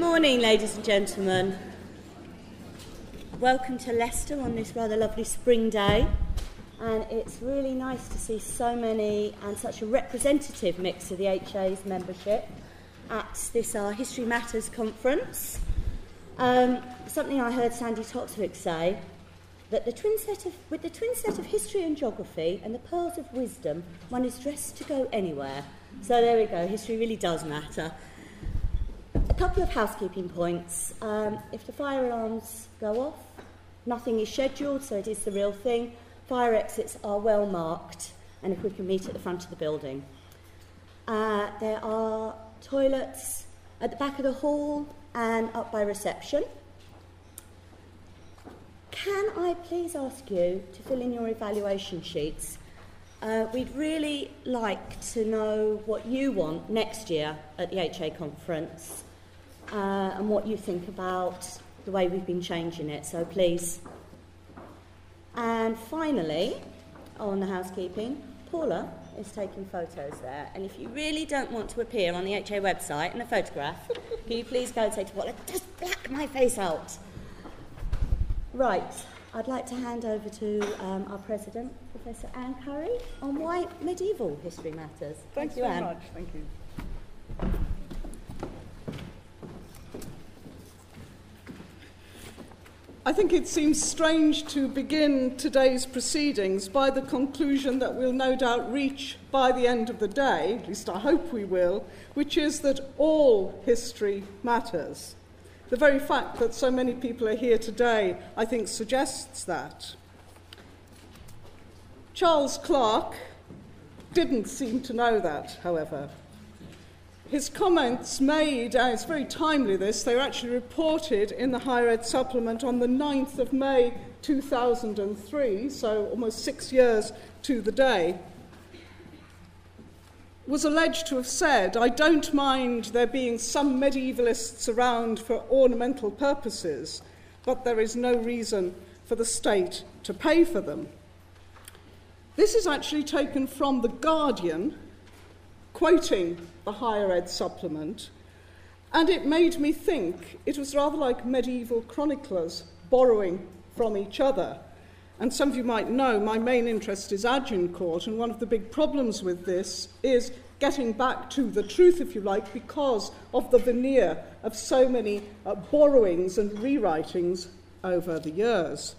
morning, ladies and gentlemen. Welcome to Leicester on this rather lovely spring day. And it's really nice to see so many and such a representative mix of the HA's membership at this History Matters conference. Something I heard Sandy Toksvig say, that with the twin set of history and geography and the pearls of wisdom, one is dressed to go anywhere. So there we go, history really does matter. A couple of housekeeping points. If the fire alarms go off, nothing is scheduled, so it is the real thing. Fire exits are well marked, and if we can meet at the front of the building. There are toilets at the back of the hall and up by reception. Can I please ask you to fill in your evaluation sheets? We'd really like to know what you want next year at the HA conference and what you think about the way we've been changing it, so please. And finally, on the housekeeping, Paula is taking photos there, and if you really don't want to appear on the HA website in a photograph, can you please go and say to Paula, just black my face out. Right, I'd like to hand over to our President, Professor Anne Curry, on why medieval history matters. Thanks you, very Anne. much. Thank you. I think it seems strange to begin today's proceedings by the conclusion that we'll no doubt reach by the end of the day, at least I hope we will, which is that all history matters. The very fact that so many people are here today, I think, suggests that. Charles Clarke didn't seem to know that, however. His comments made, and it's very timely this, they were actually reported in the Higher Ed Supplement on the 9th of May 2003, so almost 6 years to the day, was alleged to have said, I don't mind there being some medievalists around for ornamental purposes, but there is no reason for the state to pay for them. This is actually taken from The Guardian, quoting the Higher Ed Supplement, and it made me think it was rather like medieval chroniclers borrowing from each other. And some of you might know my main interest is Agincourt, and one of the big problems with this is getting back to the truth, if you like, because of the veneer of so many borrowings and rewritings over the years.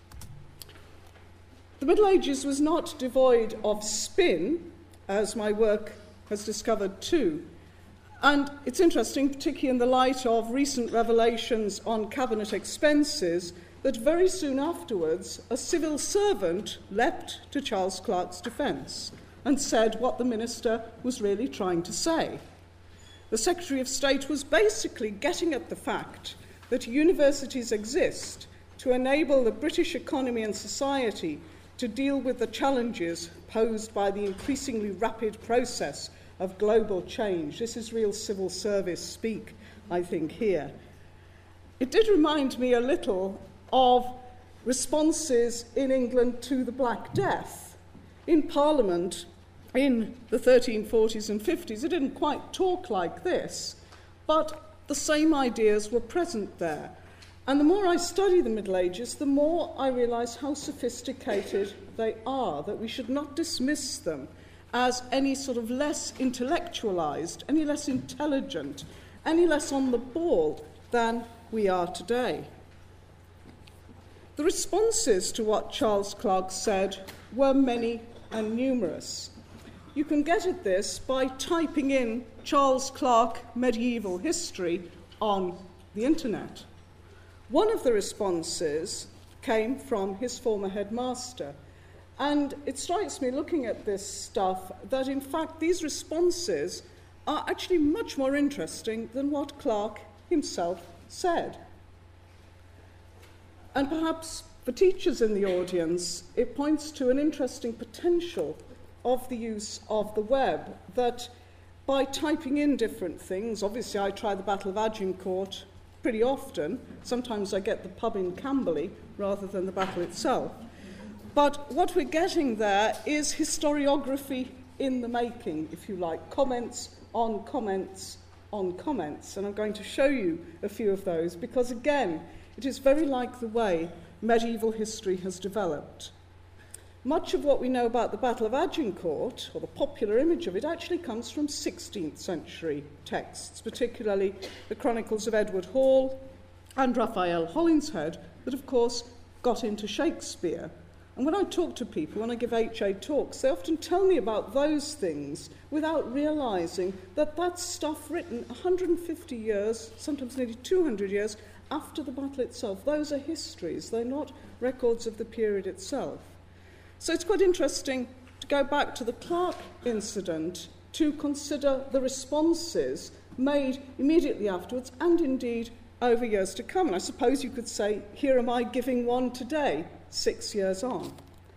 The Middle Ages was not devoid of spin, as my work has discovered too. And it's interesting, particularly in the light of recent revelations on cabinet expenses, that very soon afterwards a civil servant leapt to Charles Clarke's defence and said what the minister was really trying to say. The Secretary of State was basically getting at the fact that universities exist to enable the British economy and society to deal with the challenges posed by the increasingly rapid process of global change. This is real civil service speak, I think, here. It did remind me a little of responses in England to the Black Death. In Parliament, in the 1340s and 50s, it didn't quite talk like this, but the same ideas were present there. And the more I study the Middle Ages, the more I realise how sophisticated they are, that we should not dismiss them as any sort of less intellectualised, any less intelligent, any less on the ball than we are today. The responses to what Charles Clarke said were many and numerous. You can get at this by typing in Charles Clarke medieval history on the internet. One of the responses came from his former headmaster. And it strikes me, looking at this stuff, that in fact these responses are actually much more interesting than what Clarke himself said. And perhaps for teachers in the audience, it points to an interesting potential of the use of the web, that by typing in different things, obviously I try the Battle of Agincourt pretty often, sometimes I get the pub in Camberley rather than the battle itself. But what we're getting there is historiography in the making, if you like, comments on comments on comments, and I'm going to show you a few of those because, again, it is very like the way medieval history has developed. Much of what we know about the Battle of Agincourt, or the popular image of it, actually comes from 16th century texts, particularly the Chronicles of Edward Hall and Raphael Holinshead, that, of course, got into Shakespeare. And when I talk to people, when I give HA talks, they often tell me about those things without realising that that's stuff written 150 years, sometimes nearly 200 years, after the battle itself. Those are histories. They're not records of the period itself. So it's quite interesting to go back to the Clark incident to consider the responses made immediately afterwards and indeed over years to come. And I suppose you could say, here am I giving one today, 6 years on.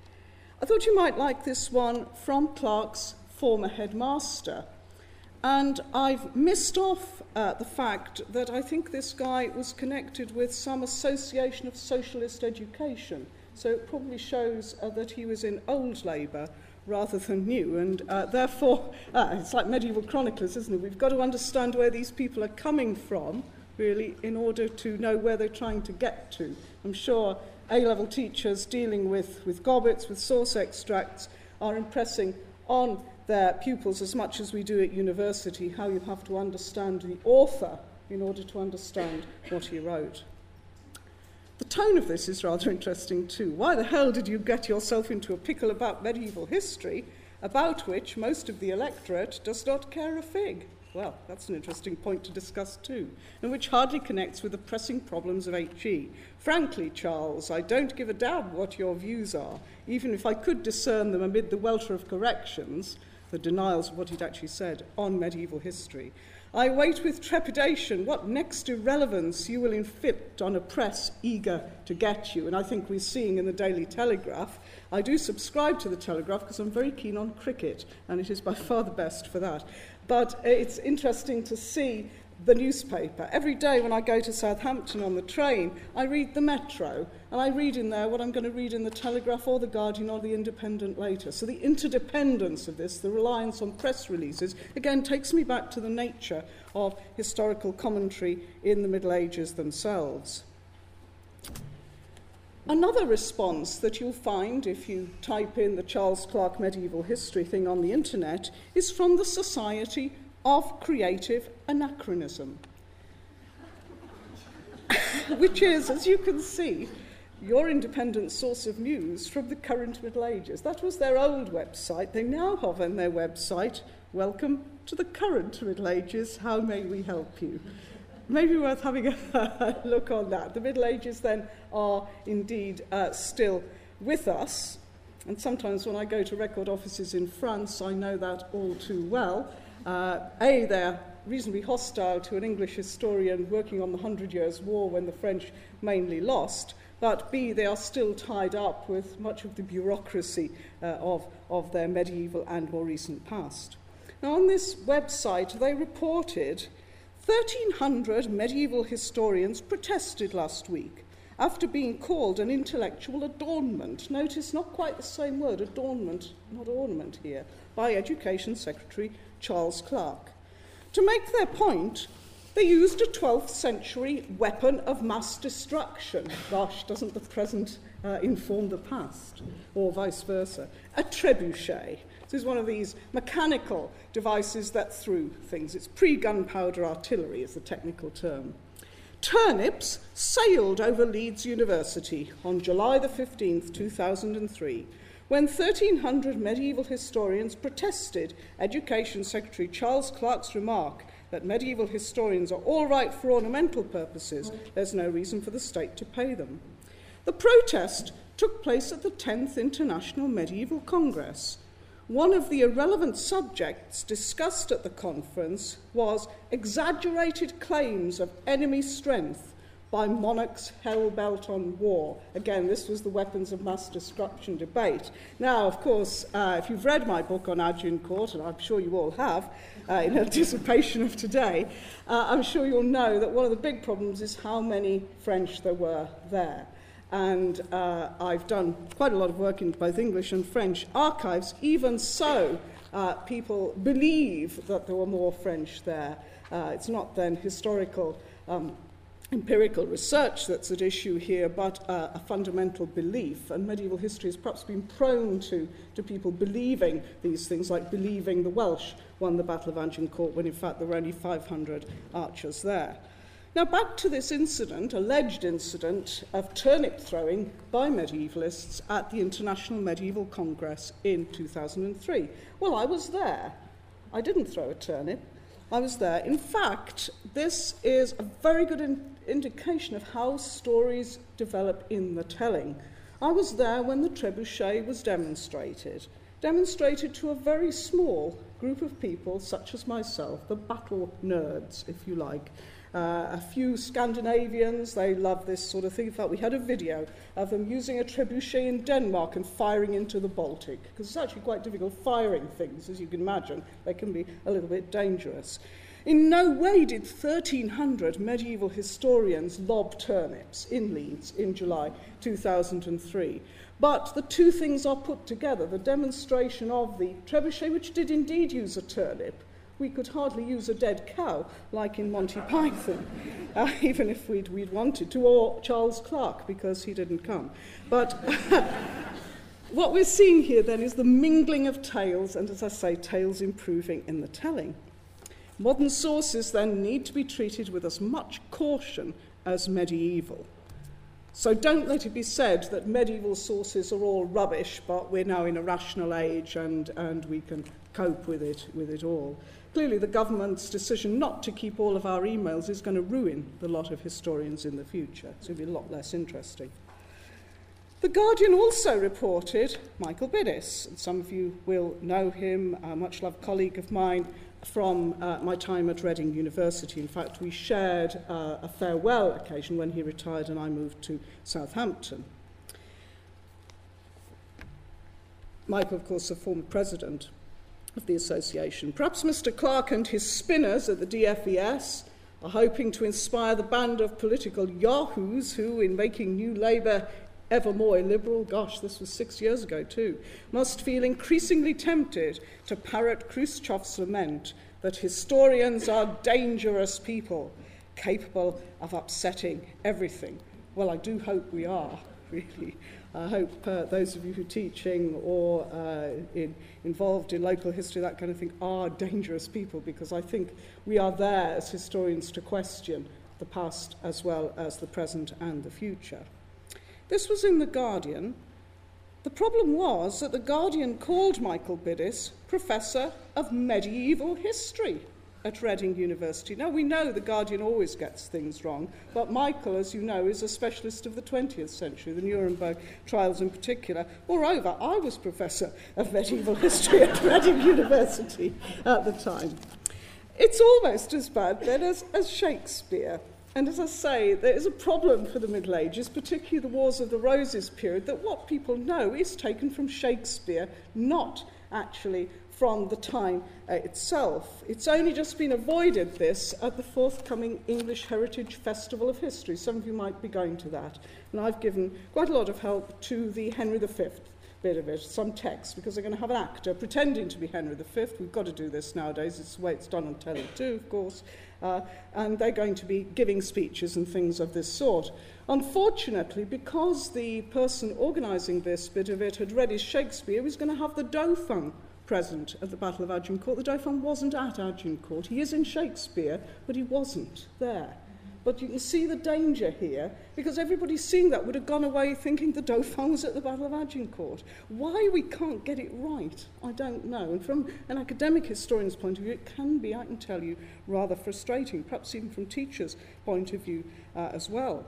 I thought you might like this one from Clark's former headmaster. And I've missed off the fact that I think this guy was connected with some association of socialist education. So it probably shows that he was in old Labour rather than new. And therefore, it's like medieval chroniclers, isn't it? We've got to understand where these people are coming from, really, in order to know where they're trying to get to. I'm sure A-level teachers dealing with gobbets, with source extracts, are impressing on their pupils as much as we do at university how you have to understand the author in order to understand what he wrote. The tone of this is rather interesting too. Why the hell did you get yourself into a pickle about medieval history, about which most of the electorate does not care a fig? Well, that's an interesting point to discuss too, and which hardly connects with the pressing problems of HE. Frankly, Charles, I don't give a damn what your views are, even if I could discern them amid the welter of corrections, the denials of what he'd actually said, on medieval history. I wait with trepidation what next irrelevance you will inflict on a press eager to get you. And I think we're seeing in the Daily Telegraph. I do subscribe to the Telegraph because I'm very keen on cricket, and it is by far the best for that. But it's interesting to see the newspaper. Every day when I go to Southampton on the train, I read the Metro, and I read in there what I'm going to read in the Telegraph or the Guardian or the Independent later. So the interdependence of this, the reliance on press releases, again takes me back to the nature of historical commentary in the Middle Ages themselves. Another response that you'll find if you type in the Charles Clark medieval history thing on the internet is from the Society of Creative Anachronism, which is, as you can see, your independent source of news from the current Middle Ages. That was their old website. They now have on their website, welcome to the current Middle Ages, how may we help you? Maybe worth having a look on that. The Middle Ages then are indeed still with us, and sometimes when I go to record offices in France, I know that all too well. A, they're reasonably hostile to an English historian working on the 100 Years' War when the French mainly lost, but B, they are still tied up with much of the bureaucracy of their medieval and more recent past. Now, on this website, they reported 1,300 medieval historians protested last week after being called an intellectual adornment. Notice, not quite the same word, adornment, not ornament here, by Education Secretary Charles Clark. To make their point, they used a 12th century weapon of mass destruction. Gosh, doesn't the present inform the past? Or vice versa. A trebuchet. This is one of these mechanical devices that threw things. It's pre-gunpowder artillery is the technical term. Turnips sailed over Leeds University on July the 15th, 2003, when 1,300 medieval historians protested Education Secretary Charles Clark's remark that medieval historians are all right for ornamental purposes, there's no reason for the state to pay them. The protest took place at the 10th International Medieval Congress. One of the irrelevant subjects discussed at the conference was exaggerated claims of enemy strength by monarchs hell-bent on war. Again, this was the weapons of mass destruction debate. Now, of course, if you've read my book on Agincourt, and I'm sure you all have, in anticipation of today, I'm sure you'll know that one of the big problems is how many French there were there. And I've done quite a lot of work in both English and French archives. Even so, people believe that there were more French there. It's not then historical empirical research that's at issue here, but a fundamental belief. And medieval history has perhaps been prone to people believing these things, like believing the Welsh won the Battle of Agincourt when in fact there were only 500 archers there. Now back to this incident, alleged incident of turnip throwing by medievalists at the International Medieval Congress in 2003. Well, I was there. I didn't throw a turnip. I was there. In fact, this is a very good indication of how stories develop in the telling. I was there when the trebuchet was demonstrated to a very small group of people, such as myself, the battle nerds, if you like. A few Scandinavians, they love this sort of thing. In fact, we had a video of them using a trebuchet in Denmark and firing into the Baltic, because it's actually quite difficult firing things, as you can imagine. They can be a little bit dangerous. In no way did 1,300 medieval historians lob turnips in Leeds in July 2003. But the two things are put together. The demonstration of the trebuchet, which did indeed use a turnip. We could hardly use a dead cow, like in Monty Python, even if we'd wanted to, or Charles Clarke, because he didn't come. But what we're seeing here, then, is the mingling of tales, and as I say, tales improving in the telling. Modern sources, then, need to be treated with as much caution as medieval. So don't let it be said that medieval sources are all rubbish, but we're now in a rational age and we can cope with it all. Clearly, the government's decision not to keep all of our emails is going to ruin the lot of historians in the future. It's going to be a lot less interesting. The Guardian also reported Michael Bidis, and some of you will know him, a much-loved colleague of mine from my time at Reading University. In fact, we shared a farewell occasion when he retired and I moved to Southampton. Michael, of course, a former president of the association. Perhaps Mr. Clarke and his spinners at the DFES are hoping to inspire the band of political yahoos who, in making New Labour ever more illiberal, gosh, this was 6 years ago too, must feel increasingly tempted to parrot Khrushchev's lament that historians are dangerous people, capable of upsetting everything. Well, I do hope we are, really. I hope those of you who are teaching or involved in local history, that kind of thing, are dangerous people, because I think we are there as historians to question the past as well as the present and the future. This was in The Guardian. The problem was that The Guardian called Michael Bidis Professor of Medieval History at Reading University. Now, we know The Guardian always gets things wrong, but Michael, as you know, is a specialist of the 20th century, the Nuremberg trials in particular. Moreover, I was Professor of Medieval History at Reading University at the time. It's almost as bad, then, as Shakespeare. And as I say, there is a problem for the Middle Ages, particularly the Wars of the Roses period, that what people know is taken from Shakespeare, not actually from the time itself. It's only just been avoided, this, at the forthcoming English Heritage Festival of History. Some of you might be going to that. And I've given quite a lot of help to the Henry V bit of it, some text, because they're going to have an actor pretending to be Henry V. We've got to do this nowadays. It's the way it's done on telly too, of course. And they're going to be giving speeches and things of this sort. Unfortunately, because the person organising this bit of it had read his Shakespeare, he was going to have the Dauphin present at the Battle of Agincourt. The Dauphin wasn't at Agincourt. He is in Shakespeare, but he wasn't there. But you can see the danger here, because everybody seeing that would have gone away thinking the Dauphin was at the Battle of Agincourt. Why we can't get it right, I don't know. And from an academic historian's point of view, it can be, I can tell you, rather frustrating, perhaps even from teachers' point of view as well.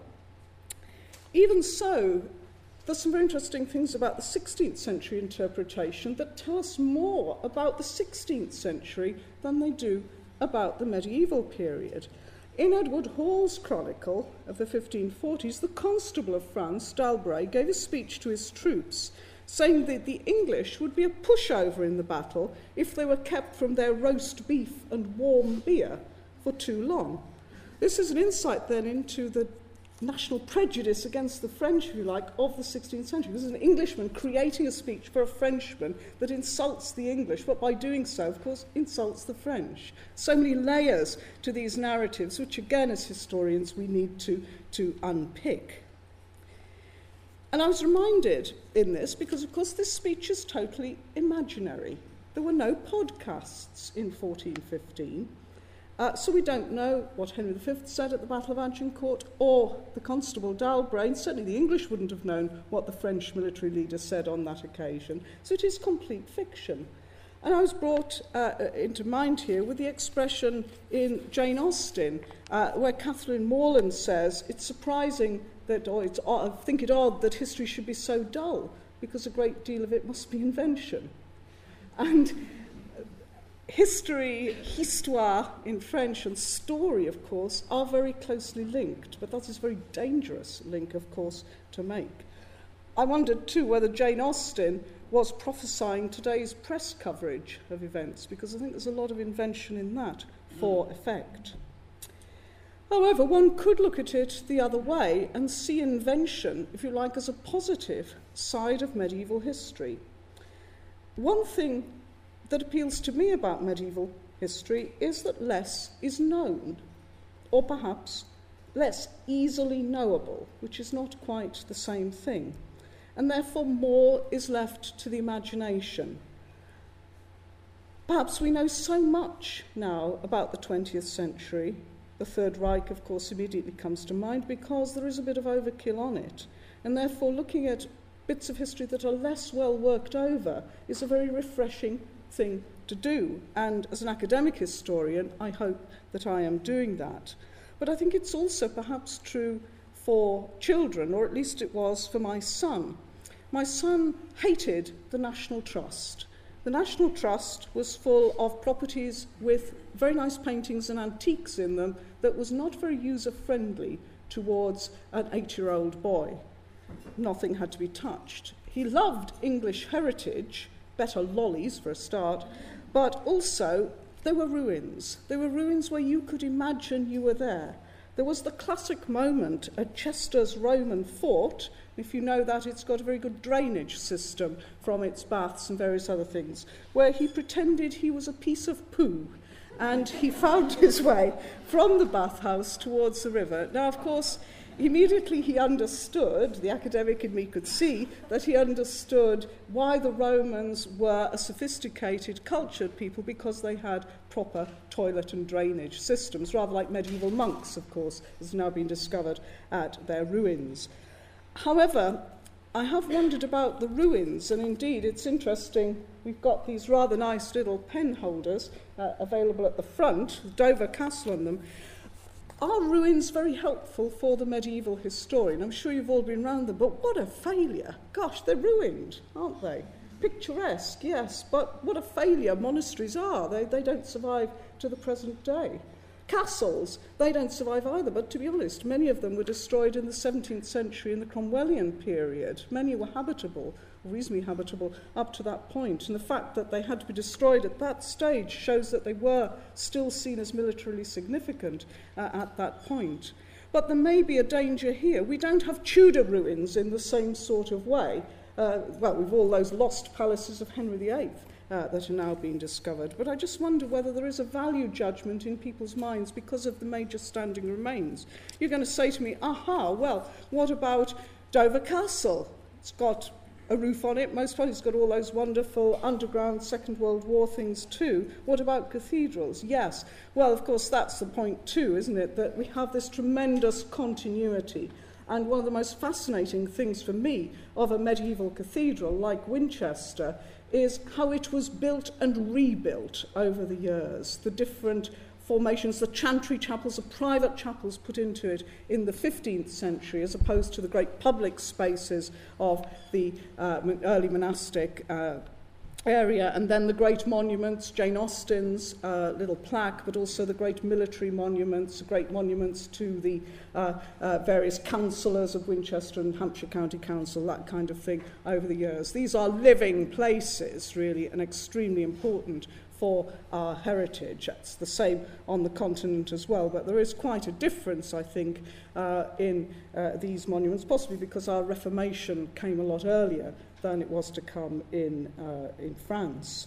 Even so, there's some very interesting things about the 16th century interpretation that tell us more about the 16th century than they do about the medieval period. In Edward Hall's chronicle of the 1540s, the Constable of France, d'Albret, gave a speech to his troops, saying that the English would be a pushover in the battle if they were kept from their roast beef and warm beer for too long. This is an insight then into the national prejudice against the French, if you like, of the 16th century. This is an Englishman creating a speech for a Frenchman that insults the English, but by doing so, of course, insults the French. So many layers to these narratives, which again, as historians, we need to unpick. And I was reminded in this, because of course this speech is totally imaginary. There were no podcasts in 1415, so we don't know what Henry V said at the Battle of Agincourt, or the Constable d'Albret. Certainly the English wouldn't have known what the French military leader said on that occasion. So it is complete fiction. And I was brought into mind here with the expression in Jane Austen, where Catherine Morland says, it's surprising that, or I think it odd that history should be so dull, because a great deal of it must be invention. And history, histoire in French, and story, of course, are very closely linked, but that is a very dangerous link, of course, to make. I wondered, too, whether Jane Austen was prophesying today's press coverage of events, because I think there's a lot of invention in that for effect. However, one could look at it the other way and see invention, if you like, as a positive side of medieval history. One thing that appeals to me about medieval history is that less is known, or perhaps less easily knowable, which is not quite the same thing, and therefore more is left to the imagination. Perhaps we know so much now about the 20th century. The Third Reich, of course, immediately comes to mind because there is a bit of overkill on it, and therefore looking at bits of history that are less well worked over is a very refreshing thing to do. And as an academic historian, I hope that I am doing that. But I think it's also perhaps true for children, or at least it was for my son. My son hated the National Trust. The National Trust was full of properties with very nice paintings and antiques in them that was not very user-friendly towards an 8-year-old boy. Nothing had to be touched. He loved English heritage, better lollies for a start, but also there were ruins. There were ruins where you could imagine you were there. There was the classic moment at Chester's Roman fort. If you know that, it's got a very good drainage system from its baths and various other things, where he pretended he was a piece of poo, and he found his way from the bathhouse towards the river. Now, of course, immediately he understood, the academic in me could see, that he understood why the Romans were a sophisticated, cultured people, because they had proper toilet and drainage systems, rather like medieval monks, of course, has now been discovered at their ruins. However, I have wondered about the ruins, and indeed it's interesting, we've got these rather nice little pen holders available at the front, Dover Castle on them. Are ruins very helpful for the medieval historian? I'm sure you've all been round them, but what a failure. Gosh, they're ruined, aren't they? Picturesque, yes, but what a failure monasteries are. They don't survive to the present day. Castles, they don't survive either, but to be honest, many of them were destroyed in the 17th century in the Cromwellian period. Many were habitable, reasonably habitable, up to that point, and the fact that they had to be destroyed at that stage shows that they were still seen as militarily significant at that point. But there may be a danger here. We don't have Tudor ruins in the same sort of way. Well, we've all those lost palaces of Henry VIII. That are now being discovered. But I just wonder whether there is a value judgment in people's minds because of the major standing remains. You're going to say to me, aha, well, what about Dover Castle? It's got a roof on it, most probably it's got all those wonderful underground Second World War things too. What about cathedrals? Yes. Well, of course, that's the point too, isn't it? That we have this tremendous continuity. And one of the most fascinating things for me of a medieval cathedral like Winchester is how it was built and rebuilt over the years. The different formations, the chantry chapels, the private chapels put into it in the 15th century, as opposed to the great public spaces of the early monastic area, and then the great monuments, Jane Austen's little plaque, but also the great military monuments, great monuments to the various councillors of Winchester and Hampshire County Council, that kind of thing over the years. These are living places, really, and extremely important for our heritage. That's the same on the continent as well, but there is quite a difference, I think, in these monuments, possibly because our Reformation came a lot earlier than it was to come in France.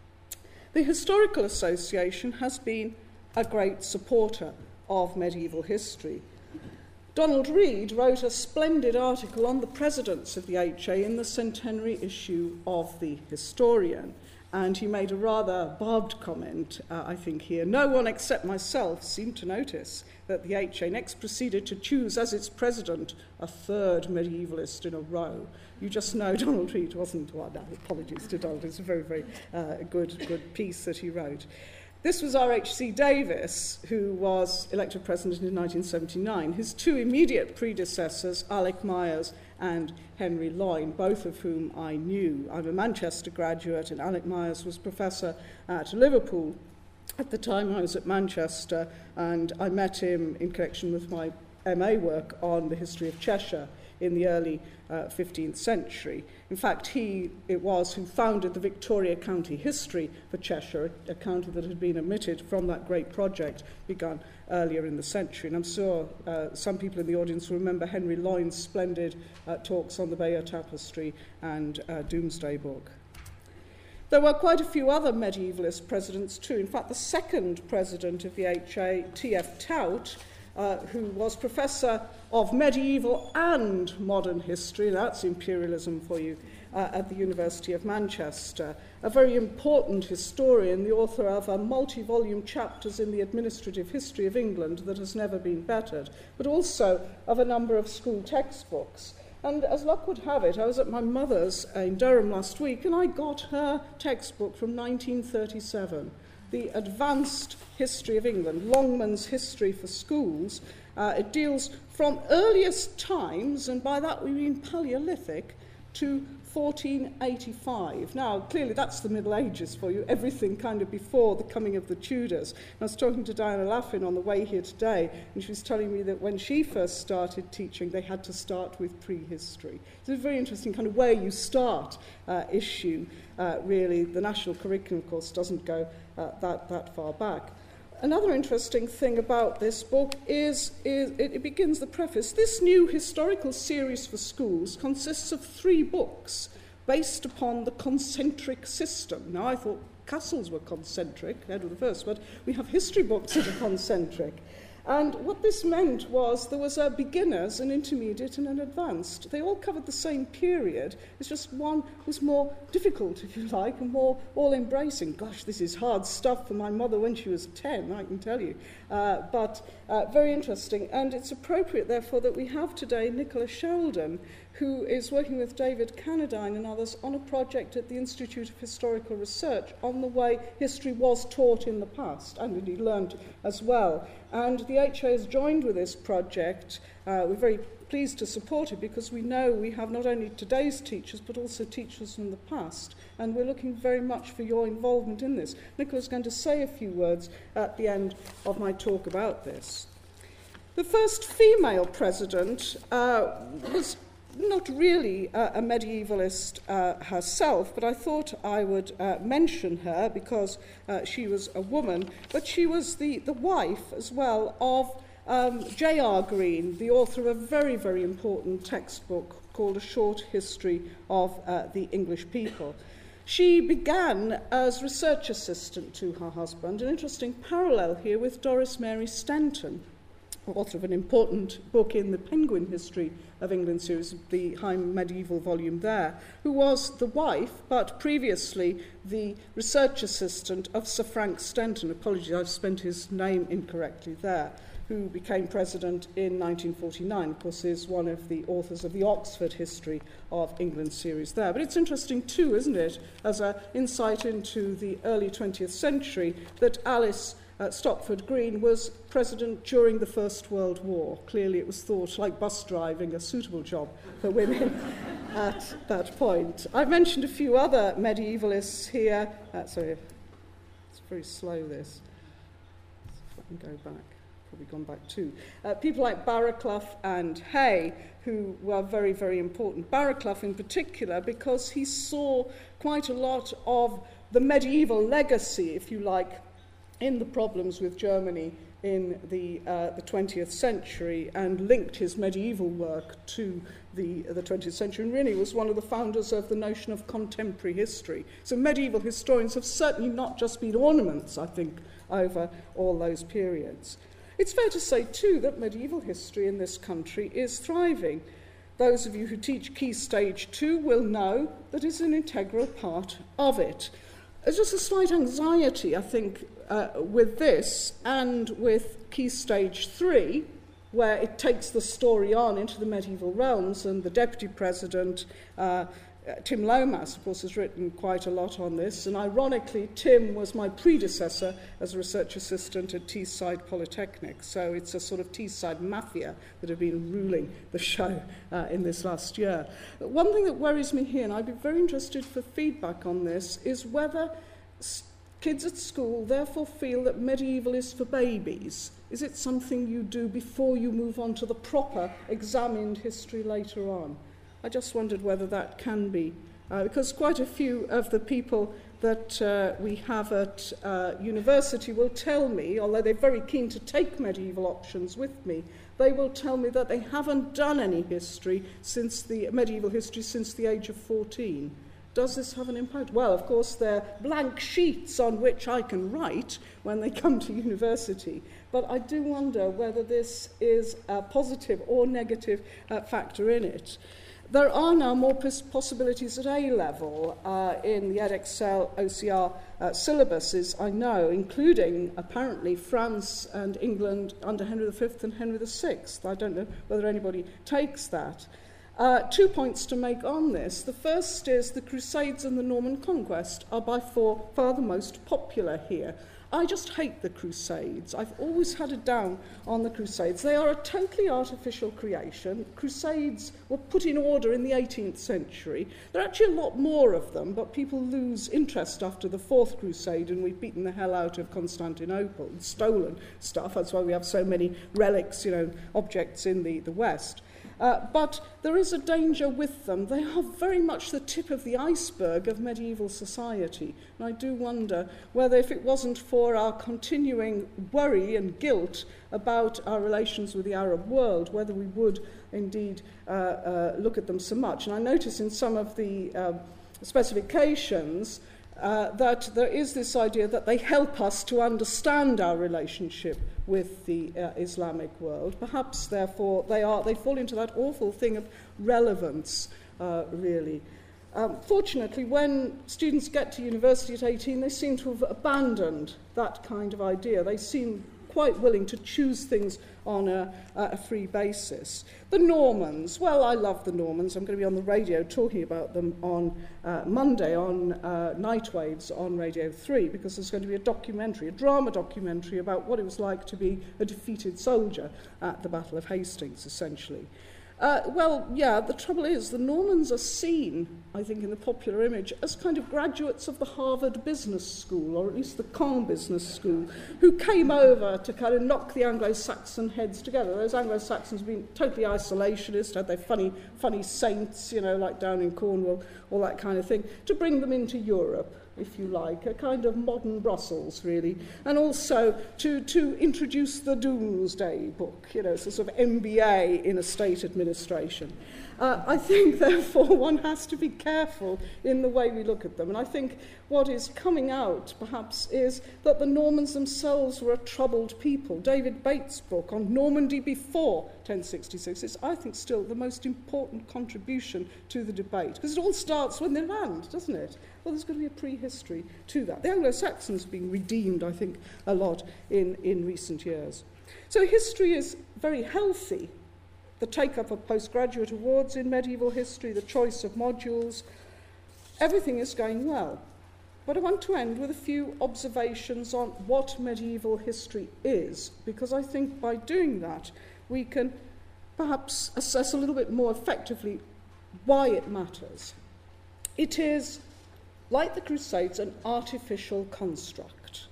The Historical Association has been a great supporter of medieval history. Donald Reid wrote a splendid article on the presidents of the HA in the centenary issue of The Historian, and he made a rather barbed comment, I think here. No one except myself seemed to notice that the HA next proceeded to choose as its president a third medievalist in a row. You just know Donald Reid wasn't one. No, apologies to Donald. It's a very, very good piece that he wrote. This was R.H.C. Davis, who was elected president in 1979. His two immediate predecessors, Alec Myers and Henry Loyne, both of whom I knew. I'm a Manchester graduate, and Alec Myers was professor at Liverpool at the time I was at Manchester, and I met him in connection with my MA work on the history of Cheshire in the early 15th century. In fact, it was who founded the Victoria County History for Cheshire, a county that had been omitted from that great project begun earlier in the century. And I'm sure some people in the audience will remember Henry Loyne's splendid talks on the Bayeux Tapestry and Domesday Book. There were quite a few other medievalist presidents too. In fact, the second president of the HA, T.F. Tout, who was professor of medieval and modern history, that's imperialism for you, at the University of Manchester, a very important historian, the author of a multi-volume chapters in the administrative history of England that has never been bettered, but also of a number of school textbooks. And as luck would have it, I was at my mother's in Durham last week, and I got her textbook from 1937, the Advanced History of England, Longman's History for Schools. It deals from earliest times, and by that we mean Paleolithic, to 1485. Now, clearly that's the Middle Ages for you, everything kind of before the coming of the Tudors. And I was talking to Diana Laffin on the way here today, and she was telling me that when she first started teaching, they had to start with prehistory. It's a very interesting kind of where you start issue, really. The national curriculum, of course, doesn't go that far back. Another interesting thing about this book is it begins the preface. This new historical series for schools consists of 3 books based upon the concentric system. Now, I thought castles were concentric, Edward I, but we have history books that are concentric. And what this meant was there was a beginners, an intermediate, and an advanced. They all covered the same period. It's just one was more difficult, if you like, and more all-embracing. Gosh, this is hard stuff for my mother when she was 10, I can tell you. But very interesting. And it's appropriate, therefore, that we have today Nicola Sheldon, who is working with David Cannadine and others on a project at the Institute of Historical Research on the way history was taught in the past, and indeed learned as well. And the HA has joined with this project. We're very pleased to support it because we know we have not only today's teachers but also teachers from the past, and we're looking very much for your involvement in this. Nicola's going to say a few words at the end of my talk about this. The first female president was not really a medievalist herself, but I thought I would mention her because she was a woman, but she was the wife as well of J.R. Green, the author of a very, very important textbook called A Short History of the English People. She began as research assistant to her husband, an interesting parallel here with Doris Mary Stanton, author of an important book in the Penguin History of England series, the High Medieval volume there, who was the wife, but previously the research assistant of Sir Frank Stanton. Apologies, I've spent his name incorrectly there, who became president in 1949. Of course, is one of the authors of the Oxford History of England series there. But it's interesting too, isn't it, as an insight into the early 20th century, that Alice Stopford Green was president during the First World War. Clearly it was thought, like bus driving, a suitable job for women at that point. I've mentioned a few other medievalists here. Sorry, it's very slow, this. If I can go back. Probably gone back too. People like Barraclough and Hay, who were very, very important. Barraclough in particular, because he saw quite a lot of the medieval legacy, if you like, in the problems with Germany in the 20th century, and linked his medieval work to the 20th century, and really was one of the founders of the notion of contemporary history. So medieval historians have certainly not just been ornaments, I think, over all those periods. It's fair to say, too, that medieval history in this country is thriving. Those of you who teach Key Stage 2 will know that it's an integral part of it. There's just a slight anxiety, I think, with this and with Key Stage 3, where it takes the story on into the medieval realms, and the Deputy President, Tim Lomas, of course, has written quite a lot on this, and ironically, Tim was my predecessor as a research assistant at Teesside Polytechnic, so it's a sort of Teesside mafia that have been ruling the show in this last year. But one thing that worries me here, and I'd be very interested for feedback on this, is whether kids at school therefore feel that medieval is for babies. Is it something you do before you move on to the proper examined history later on? I just wondered whether that can be, because quite a few of the people that we have at university will tell me, although they're very keen to take medieval options with me, they will tell me that they haven't done any history since the medieval history since the age of 14. Does this have an impact? Well, of course, they're blank sheets on which I can write when they come to university. But I do wonder whether this is a positive or negative factor in it. There are now more possibilities at A-level in the Edexcel OCR syllabuses, I know, including, apparently, France and England under Henry V and Henry VI. I don't know whether anybody takes that. 2 points to make on this. The first is the Crusades and the Norman Conquest are by far the most popular here. I just hate the Crusades. I've always had it down on the Crusades. They are a totally artificial creation. Crusades were put in order in the 18th century. There are actually a lot more of them, but people lose interest after the Fourth Crusade, and we've beaten the hell out of Constantinople and stolen stuff. That's why we have so many relics, objects in the West. But there is a danger with them. They are very much the tip of the iceberg of medieval society. And I do wonder whether, if it wasn't for our continuing worry and guilt about our relations with the Arab world, whether we would indeed look at them so much. And I notice in some of the specifications that there is this idea that they help us to understand our relationship with the Islamic world. Perhaps, therefore, they fall into that awful thing of relevance, really. Fortunately, when students get to university at 18, they seem to have abandoned that kind of idea. They seem quite willing to choose things on a free basis. The Normans, well, I love the Normans. I'm going to be on the radio talking about them on Monday on Nightwaves on Radio 3, because there's going to be a drama documentary about what it was like to be a defeated soldier at the Battle of Hastings, essentially. The trouble is the Normans are seen, I think, in the popular image as kind of graduates of the Harvard Business School, or at least the Caen Business School, who came over to kind of knock the Anglo-Saxon heads together. Those Anglo-Saxons have been totally isolationist, had their funny saints, like down in Cornwall, all that kind of thing, to bring them into Europe, if you like, a kind of modern Brussels, really, and also to introduce the Doomsday Book, so sort of MBA in a state administration. I think, therefore, one has to be careful in the way we look at them. And I think what is coming out, perhaps, is that the Normans themselves were a troubled people. David Bates' book on Normandy before 1066 is, I think, still the most important contribution to the debate, because it all starts when they land, doesn't it? Well, there's going to be a prehistory to that. The Anglo-Saxons have been redeemed, I think, a lot in recent years. So history is very healthy. The take-up of postgraduate awards in medieval history, the choice of modules, everything is going well. But I want to end with a few observations on what medieval history is, because I think by doing that we can perhaps assess a little bit more effectively why it matters. It is, like the Crusades, an artificial construct.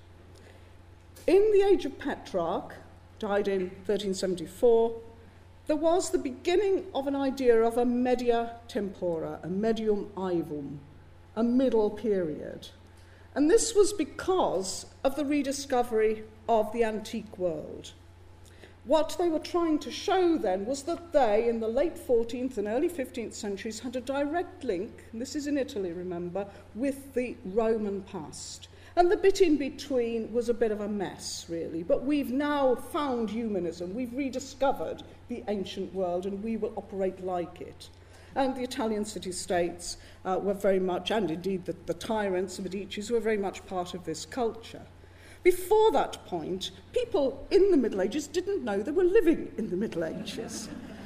In the age of Petrarch, died in 1374, there was the beginning of an idea of a media tempora, a medium aevum, a middle period. And this was because of the rediscovery of the antique world. What they were trying to show then was that they, in the late 14th and early 15th centuries, had a direct link, and this is in Italy, remember, with the Roman past. And the bit in between was a bit of a mess, really. But we've now found humanism. We've rediscovered the ancient world, and we will operate like it. And the Italian city-states were very much, and indeed the tyrants, the Medicis, were very much part of this culture. Before that point, people in the Middle Ages didn't know they were living in the Middle Ages.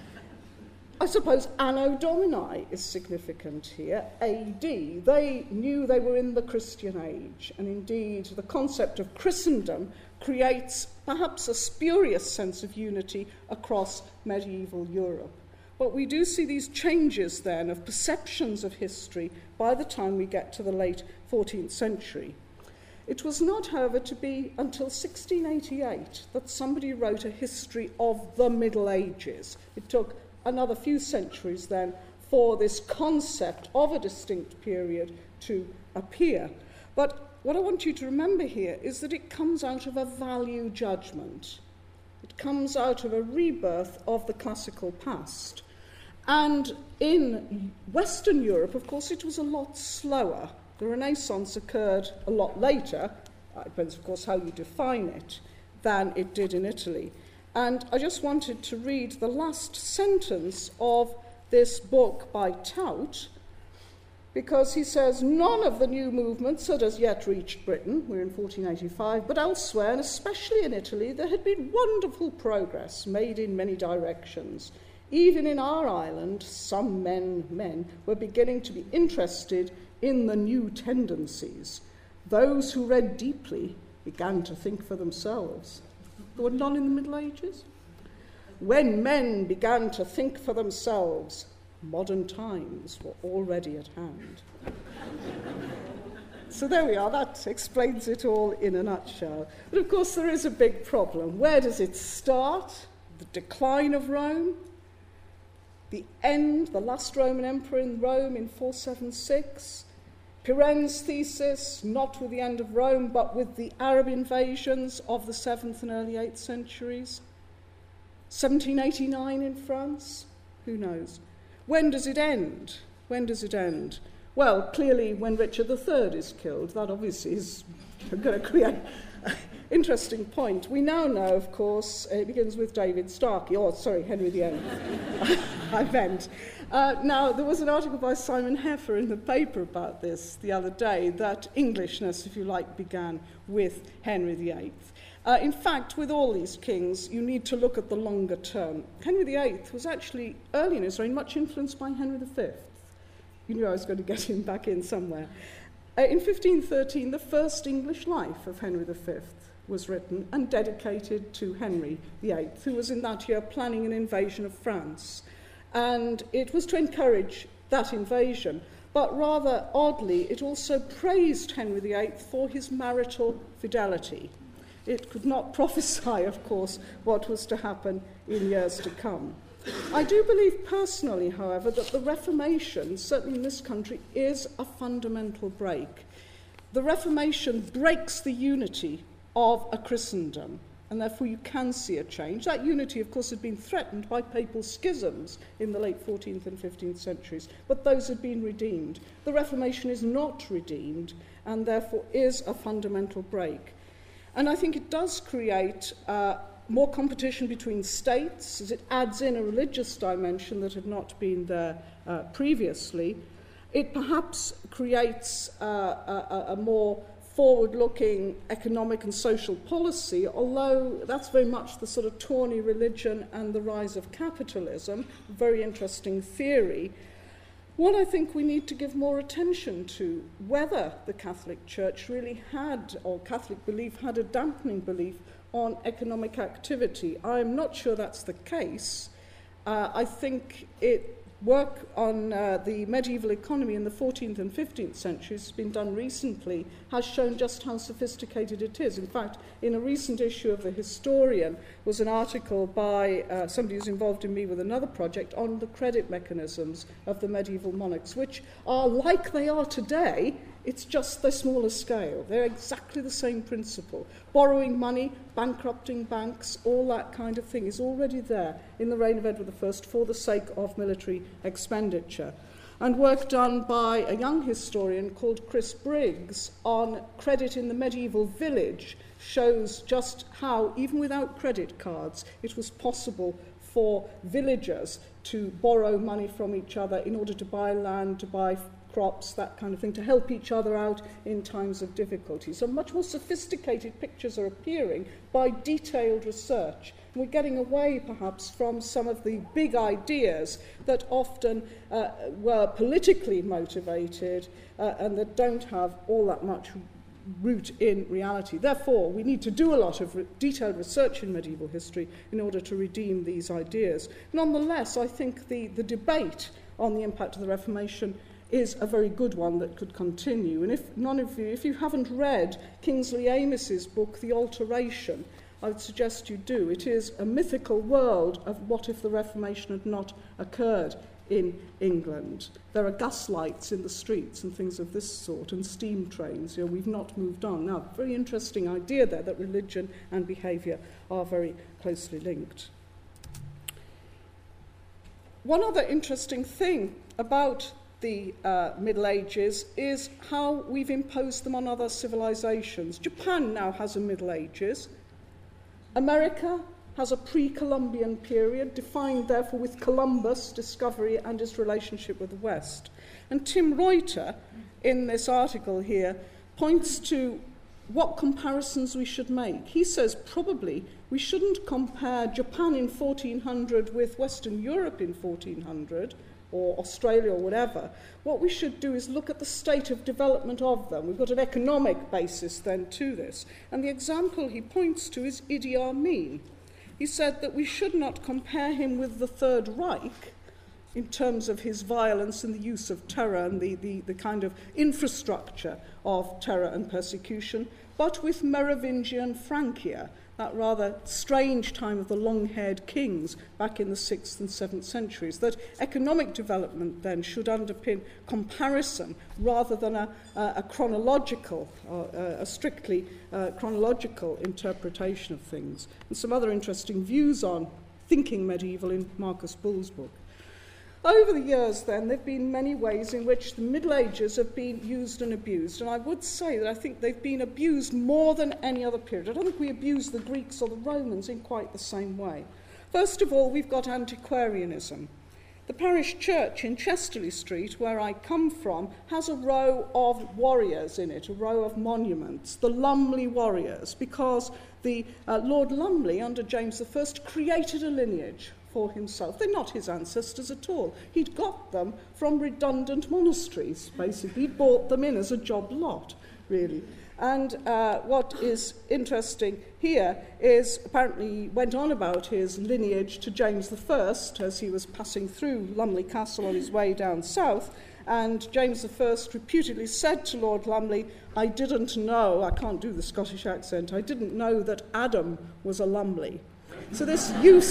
I suppose Anno Domini is significant here, AD. They knew they were in the Christian age, and indeed the concept of Christendom creates perhaps a spurious sense of unity across medieval Europe. But we do see these changes then of perceptions of history by the time we get to the late 14th century. It was not, however, to be until 1688 that somebody wrote a history of the Middle Ages. It took another few centuries then for this concept of a distinct period to appear. But what I want you to remember here is that it comes out of a value judgment. It comes out of a rebirth of the classical past. And in Western Europe, of course, it was a lot slower. The Renaissance occurred a lot later, it depends, of course, how you define it, than it did in Italy. And I just wanted to read the last sentence of this book by Tout, because he says, none of the new movements had as yet reached Britain, we're in 1485, but elsewhere, and especially in Italy, there had been wonderful progress made in many directions. Even in our island, some men were beginning to be interested in the new tendencies. Those who read deeply began to think for themselves. There were none in the Middle Ages. When men began to think for themselves, modern times were already at hand. So there we are, that explains it all in a nutshell. But of course there is a big problem. Where does it start? The decline of Rome, the end, the last Roman emperor in Rome in 476, Piren's thesis, not with the end of Rome, but with the Arab invasions of the 7th and early 8th centuries. 1789 in France, who knows? When does it end? When does it end? Well, clearly when Richard III is killed. That obviously is going to create an interesting point. We now know, of course, it begins with David Starkey, Henry VIII, I meant. Now, there was an article by Simon Heffer in the paper about this the other day, that Englishness, if you like, began with Henry VIII. In fact, with all these kings, you need to look at the longer term. Henry VIII was actually, early in his reign, much influenced by Henry V. You knew I was going to get him back in somewhere. In 1513, the first English life of Henry V was written and dedicated to Henry VIII, who was in that year planning an invasion of France. And it was to encourage that invasion, but rather oddly, it also praised Henry VIII for his marital fidelity. It could not prophesy, of course, what was to happen in years to come. I do believe personally, however, that the Reformation, certainly in this country, is a fundamental break. The Reformation breaks the unity of a Christendom, and therefore you can see a change. That unity, of course, had been threatened by papal schisms in the late 14th and 15th centuries, but those had been redeemed. The Reformation is not redeemed, and therefore is a fundamental break. And I think it does create more competition between states, as it adds in a religious dimension that had not been there previously. It perhaps creates a more forward-looking economic and social policy, although that's very much the sort of tawny religion and the rise of capitalism, very interesting theory. What I think we need to give more attention to, whether the Catholic Church really had, or Catholic belief had a dampening belief on economic activity. I'm not sure that's the case. I think work on the medieval economy in the 14th and 15th centuries has been done recently, has shown just how sophisticated it is. In fact, in a recent issue of The Historian was an article by somebody who's involved in me with another project on the credit mechanisms of the medieval monarchs, which are like they are today It's just the smaller scale. They're exactly the same principle. Borrowing money, bankrupting banks, all that kind of thing is already there in the reign of Edward I for the sake of military expenditure. And work done by a young historian called Chris Briggs on credit in the medieval village shows just how, even without credit cards, it was possible for villagers to borrow money from each other in order to buy land, to buy crops, that kind of thing, to help each other out in times of difficulty. So much more sophisticated pictures are appearing by detailed research. And we're getting away, perhaps, from some of the big ideas that often were politically motivated and that don't have all that much root in reality. Therefore, we need to do a lot of detailed research in medieval history in order to redeem these ideas. Nonetheless, I think the debate on the impact of the Reformation is a very good one that could continue. And if you haven't read Kingsley Amis's book, The Alteration, I would suggest you do. It is a mythical world of what if the Reformation had not occurred in England. There are gas lights in the streets and things of this sort, and steam trains. We've not moved on. Now, very interesting idea there that religion and behaviour are very closely linked. One other interesting thing about the Middle Ages is how we've imposed them on other civilizations. Japan now has a Middle Ages. America has a pre-Columbian period, defined therefore with Columbus' discovery and his relationship with the West. And Tim Reuter, in this article here, points to what comparisons we should make. He says probably we shouldn't compare Japan in 1400 with Western Europe in 1400, or Australia or whatever. What we should do is look at the state of development of them. We've got an economic basis then to this. And the example he points to is Idi Amin. He said that we should not compare him with the Third Reich in terms of his violence and the use of terror and the kind of infrastructure of terror and persecution, but with Merovingian Francia, that rather strange time of the long-haired kings back in the 6th and 7th centuries, that economic development then should underpin comparison rather than a chronological, a strictly chronological interpretation of things. And some other interesting views on thinking medieval in Marcus Bull's book. Over the years, then, there have been many ways in which the Middle Ages have been used and abused, and I would say that I think they've been abused more than any other period. I don't think we abuse the Greeks or the Romans in quite the same way. First of all, we've got antiquarianism. The parish church in Chesterley Street, where I come from, has a row of warriors in it, a row of monuments, the Lumley warriors, because the Lord Lumley, under James I, created a lineage for himself. They're not his ancestors at all. He'd got them from redundant monasteries, basically. He bought them in as a job lot, really. And what is interesting here is apparently he went on about his lineage to James I as he was passing through Lumley Castle on his way down south, and James I reputedly said to Lord Lumley, I didn't know, I can't do the Scottish accent, I didn't know that Adam was a Lumley. So this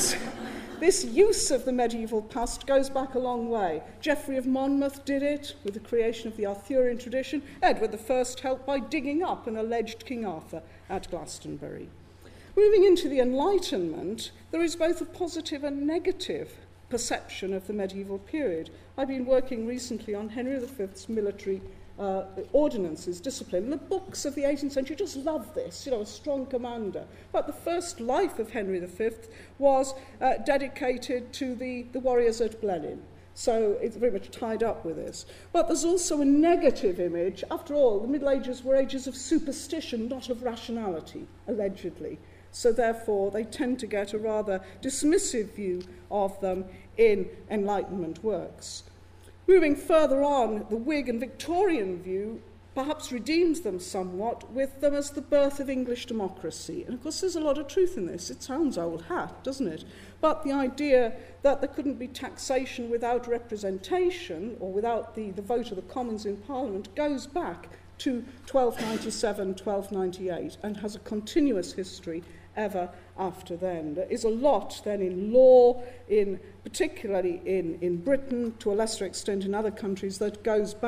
use of the medieval past goes back a long way. Geoffrey of Monmouth did it with the creation of the Arthurian tradition. Edward I helped by digging up an alleged King Arthur at Glastonbury. Moving into the Enlightenment, there is both a positive and negative perception of the medieval period. I've been working recently on Henry V's military ordinances, discipline. And the books of the 18th century just love this, a strong commander. But the first life of Henry V was dedicated to the warriors at Blenheim. So it's very much tied up with this. But there's also a negative image. After all, the Middle Ages were ages of superstition, not of rationality, allegedly. So therefore, they tend to get a rather dismissive view of them in Enlightenment works. Moving further on, the Whig and Victorian view perhaps redeems them somewhat with them as the birth of English democracy. And of course there's a lot of truth in this. It sounds old hat, doesn't it? But the idea that there couldn't be taxation without representation or without the vote of the Commons in Parliament goes back to 1297, 1298 and has a continuous history ever after then. There is a lot then in law, particularly in Britain, to a lesser extent in other countries, that goes back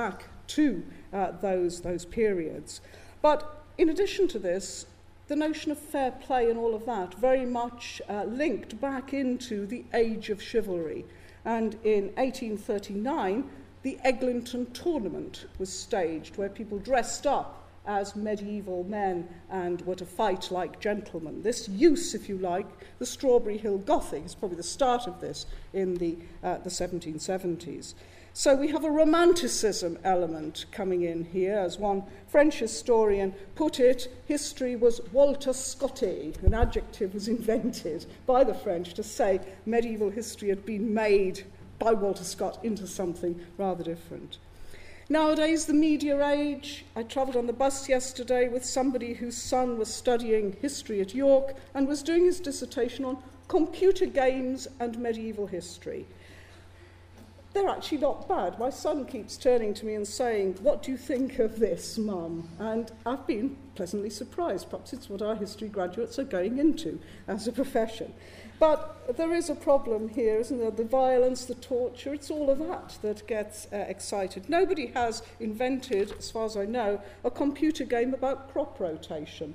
to those periods. But in addition to this, the notion of fair play and all of that very much linked back into the age of chivalry. And in 1839, the Eglinton Tournament was staged, where people dressed up as medieval men and were to fight like gentlemen. This use, if you like, the Strawberry Hill Gothic is probably the start of this in the 1770s. So we have a romanticism element coming in here. As one French historian put it, history was Walter Scotty. An adjective was invented by the French to say medieval history had been made by Walter Scott into something rather different. Nowadays, the media age, I travelled on the bus yesterday with somebody whose son was studying history at York and was doing his dissertation on computer games and medieval history. They're actually not bad. My son keeps turning to me and saying, "What do you think of this, Mum?" And I've been pleasantly surprised. Perhaps it's what our history graduates are going into as a profession. But there is a problem here, isn't there? The violence, the torture, it's all of that that gets excited. Nobody has invented, as far as I know, a computer game about crop rotation.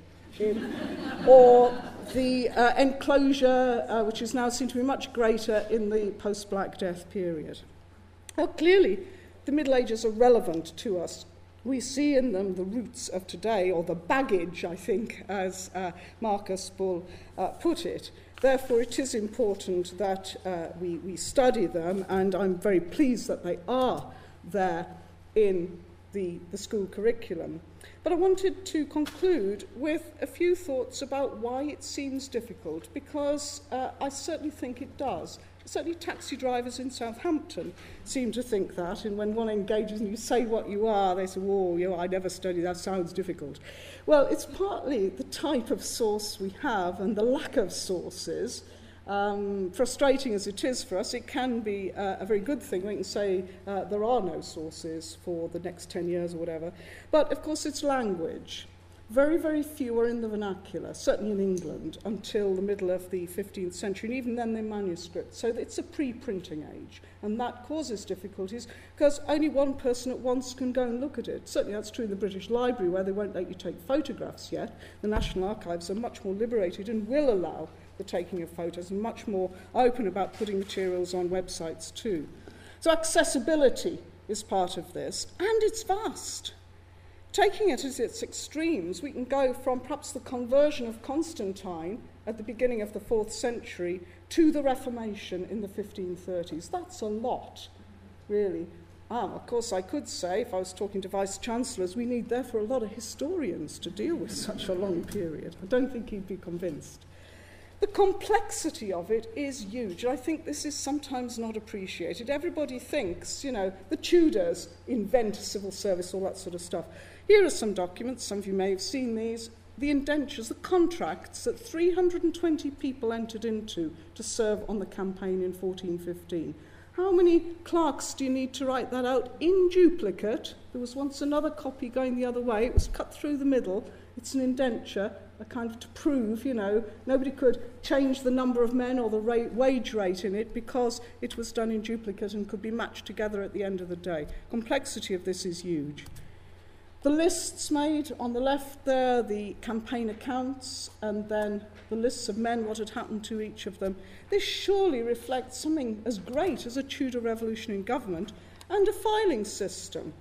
Or the enclosure, which is now seen to be much greater in the post-Black Death period. Now, clearly, the Middle Ages are relevant to us. We see in them the roots of today, or the baggage, I think, as Marcus Bull put it. Therefore, it is important that we study them, and I'm very pleased that they are there in the school curriculum. But I wanted to conclude with a few thoughts about why it seems difficult, because I certainly think it does. Certainly taxi drivers in Southampton seem to think that, and when one engages and you say what you are, they say, "Oh, I never studied, that sounds difficult." Well, it's partly the type of source we have and the lack of sources. Frustrating as it is for us, it can be a very good thing. We can say there are no sources for the next 10 years or whatever. But, of course, it's language. Very, very few are in the vernacular, certainly in England, until the middle of the 15th century, and even then they're manuscripts. So it's a pre-printing age, and that causes difficulties because only one person at once can go and look at it. Certainly that's true in the British Library, where they won't let you take photographs yet. The National Archives are much more liberated and will allow the taking of photos, and much more open about putting materials on websites too. So accessibility is part of this, and it's vast. Taking it at its extremes, we can go from perhaps the conversion of Constantine at the beginning of the 4th century to the Reformation in the 1530s. That's a lot, really. Of course, I could say, if I was talking to vice-chancellors, we need therefore a lot of historians to deal with such a long period. I don't think he'd be convinced. The complexity of it is huge. I think this is sometimes not appreciated. Everybody thinks, the Tudors invent a civil service, all that sort of stuff. Here are some documents, some of you may have seen these, the indentures, the contracts that 320 people entered into to serve on the campaign in 1415. How many clerks do you need to write that out in duplicate? There was once another copy going the other way. It was cut through the middle. It's an indenture, a kind of to prove, nobody could change the number of men or the wage rate in it because it was done in duplicate and could be matched together at the end of the day. Complexity of this is huge. The lists made on the left there, the campaign accounts, and then the lists of men, what had happened to each of them. This surely reflects something as great as a Tudor revolution in government and a filing system.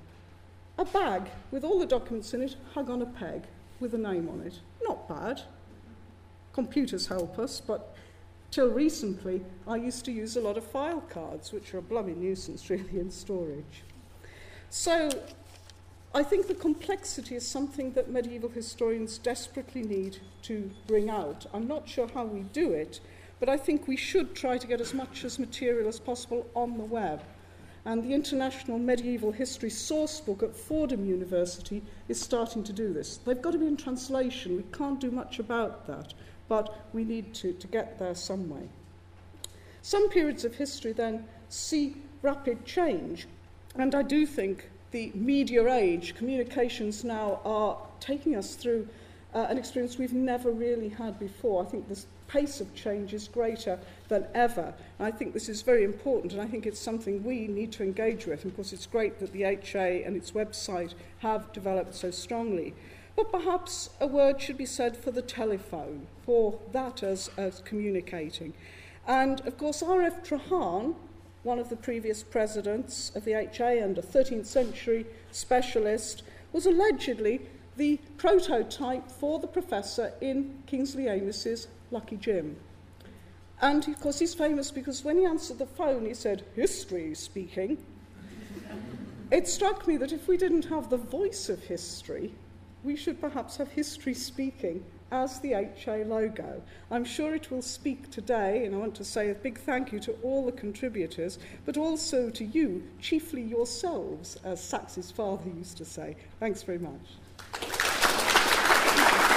A bag with all the documents in it hung on a peg with a name on it. Not bad. Computers help us, but till recently I used to use a lot of file cards, which are a blooming nuisance really in storage. So I think the complexity is something that medieval historians desperately need to bring out. I'm not sure how we do it, but I think we should try to get as much as material as possible on the web. And the International Medieval History Sourcebook at Fordham University is starting to do this. They've got to be in translation. We can't do much about that, but we need to get there some way. Some periods of history then see rapid change, and I do think the media age, communications now are taking us through an experience we've never really had before. I think this pace of change is greater than ever. And I think this is very important, and I think it's something we need to engage with. And of course, it's great that the HA and its website have developed so strongly. But perhaps a word should be said for the telephone, for that as communicating. And of course, R.F. Trahan, one of the previous presidents of the HA and a 13th century specialist, was allegedly the prototype for the professor in Kingsley Amis's Lucky Jim. And of course he's famous because when he answered the phone he said, "History speaking." It struck me that if we didn't have the voice of history, we should perhaps have history speaking as the HA logo. I'm sure it will speak today, and I want to say a big thank you to all the contributors, but also to you, chiefly yourselves, as Saxe's father used to say. Thanks very much.